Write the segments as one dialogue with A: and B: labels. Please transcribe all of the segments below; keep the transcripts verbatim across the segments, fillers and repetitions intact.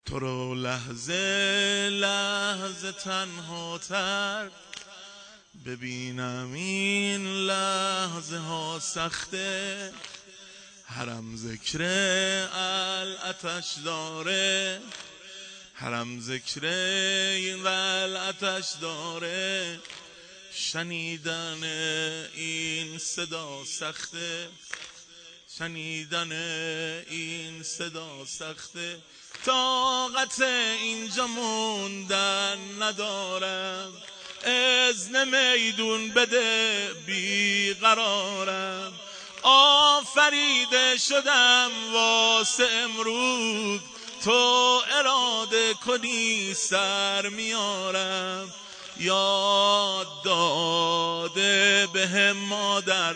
A: تو رو لحظه لحظه تنها تر ببینم، این لحظه ها سخته. هرم ذکر العتش داره، هرم ذکر این العتش داره. شنیدن این صدا سخته، شنیدن این صدا سخته. طاقت اینجا موندن ندارم، اذن میدون بده بیقرارم. آفریده شدم واسه امروز، تو اراده کنی سر میارم. یاد داده به مادر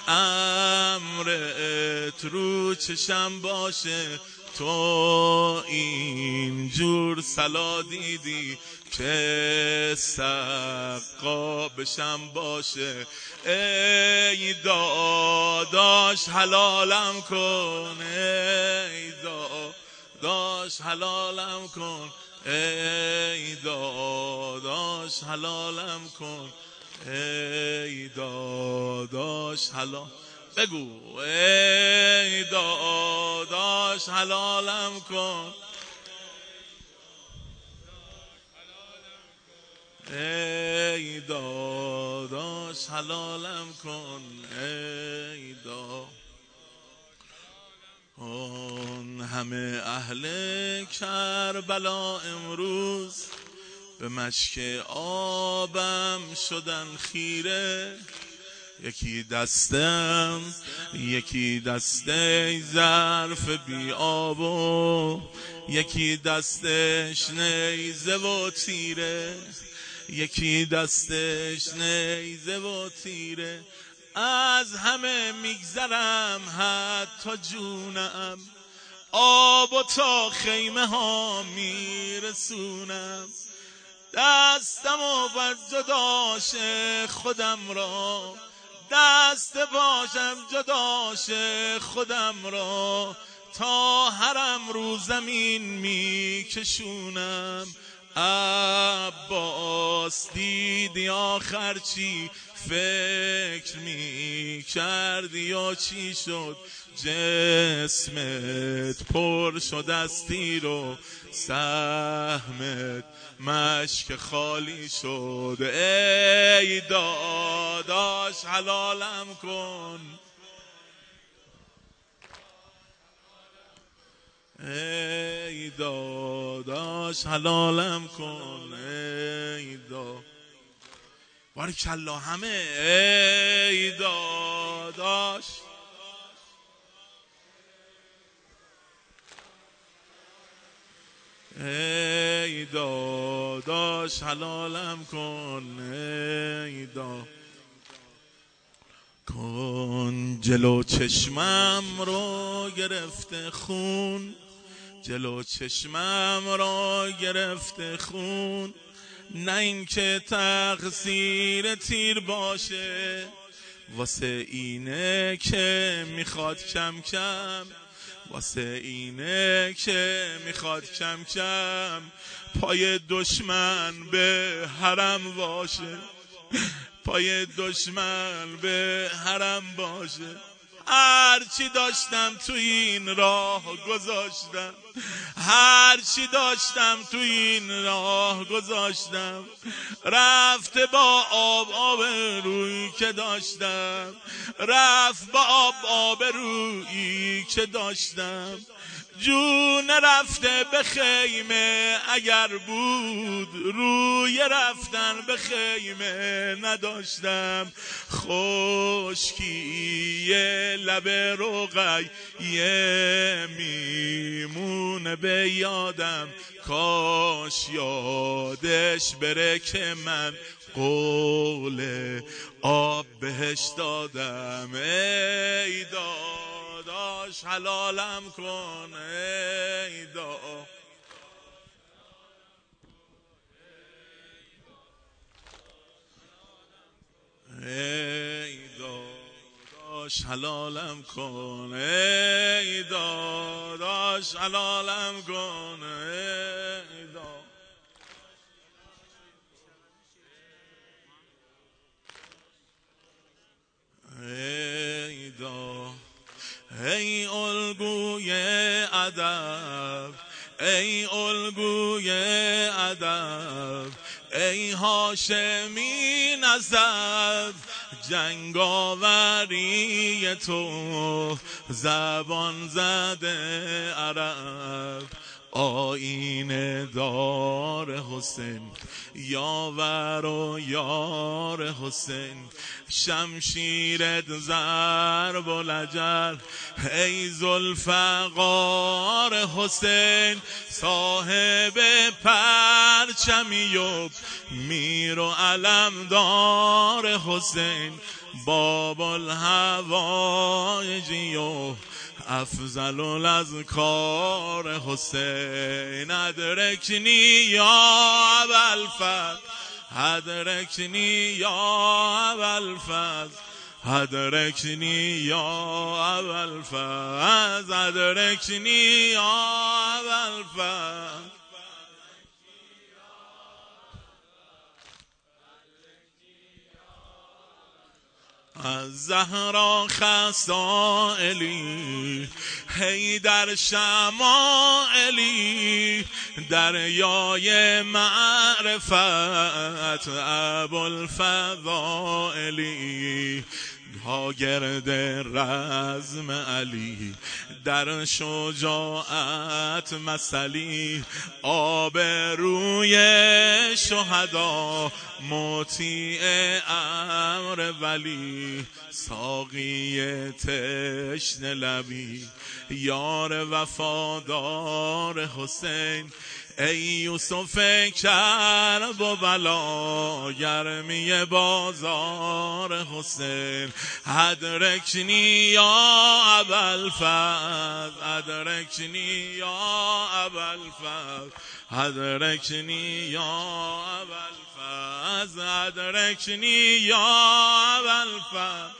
A: امرت رو چشم باشه. تو اینجور سلا دیدی که سقا بشم باشه. ای داداش حلالم کن، ای داداش حلالم کن، ای داداش حلالم کن، ای داداش حلال بگو، ای داداش حلالم کن، ای داداش حلالم کن، ای داداش. اون همه اهل کربلا امروز به مشک آبم شدن خیره. یکی دستم یکی دسته ظرف بی آب و یکی دستش نیزه و تیره، یکی دستش نیزه و تیره. از همه میگذرم حتی جونم، آب و تا خیمه ها میرسونم. دستم و بر جداش خودم را، دست باشم جداش خودم را. تا هرم رو زمین میکشونم. عباس دیدی آخر چی فکر میکردی یا چی شد؟ جسمت پر شد از تیر و سهمت مشک خالی شد. ای داداش حلالم کن، ای داداش حلالم کن، ای داداش. بارکالله همه، ای داداش. ای داداش حلالم کن، ای داداش. کن جلو چشمم رو گرفته خون، جلو چشمم رو گرفته خون. نه این که تقصیر تیر باشه، واسه اینه که میخواد کم کم، واسه اینه که میخواد کم کم پای دشمن به حرم باشه، پای دشمن به حرم باشه. هرچی داشتم تو این راه گذاشتم، هرچی داشتم تو این راه گذاشتم. رفته با آب آب روی که داشتم، رفت با آب آب روی که داشتم. جون رفته به خیمه اگر بود، روی رفتن به خیمه نداشتم. خشکی لب رقیه میمونه به یادم، کاش یادش بره که من قول آب بهش دادم. ای داداش حلالم کن، ای داداش. ای داداش حلالم کن، ای داداش حلالم کن. ای الگوی ادب، ای هاشمی نسب، جنگاوری تو زبان زده عرب. آینه دار حسین، یاور و یار حسین، شمشیرت ضرب الأجل، ای ذوالفقار حسین، صاحب پرچمی و میر و علمدار حسین، باب الهوایجی و افضل الاذکار حسین. ادرکنی یا ابوالفضل، ادرکنی یا ابوالفضل، ادرکنی یا ابوالفضل، ادرکنی یا ابوالفضل. از زهرا خصائلی، حیدر شمائلی، دریای معرفت ابوالفضائلی، ها گرد رزم علی، در شجاعت مثلی، آب روی شهدا، مطیع امر ولی، ساقی تشنه لبی، یار وفادار حسین، ای یوسف کرب و بلا، گرمی بازار حسین. ادرکنی یا ابوالفضل، ادرکنی یا ابوالفضل، ادرکنی یا ابوالفضل، ادرکنی یا ابوالفضل،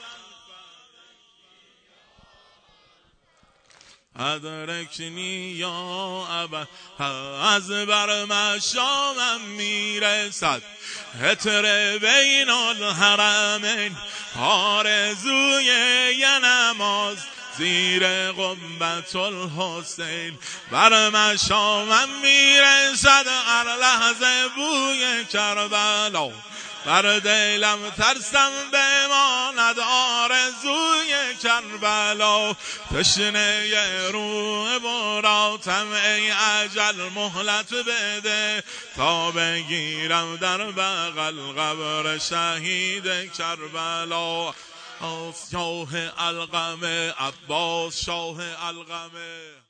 A: ادرکنی یا ابا. از بر مشامم میرسد عطر بین الحرمین، آرزوی یه نماز زیر قبة الحسین. بر مشامم میرسد هر لحظه بوی کربلا، بر دلم ترسم بماند آرزوی کربلا. تشنه روح براتم ای اجل مهلت بده، تا بگیرم در بغل قبر شهید کربلا. شاه القمه، عباس شاه القمه.